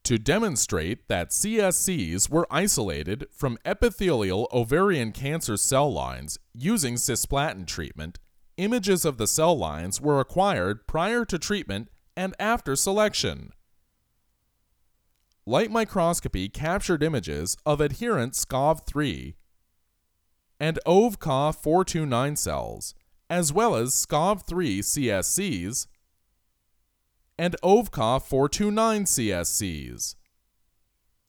To demonstrate that CSCs were isolated from epithelial ovarian cancer cell lines using cisplatin treatment, images of the cell lines were acquired prior to treatment and after selection. Light microscopy captured images of adherent SCOV3 and OVCA429 cells, as well as SCOV3 CSCs and OVCA429 CSCs.